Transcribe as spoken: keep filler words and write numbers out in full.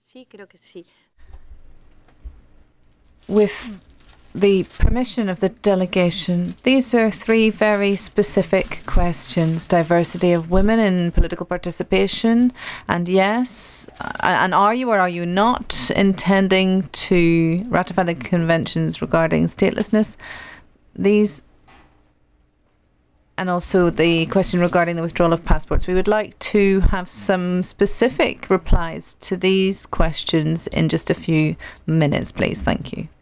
Sí, creo que sí. With the permission of the delegation, these are three very specific questions. Diversity of women in political participation, and yes, and are you or are you not intending to ratify the conventions regarding statelessness? These, and also the question regarding the withdrawal of passports. We would like to have some specific replies to these questions in just a few minutes, please. Thank you.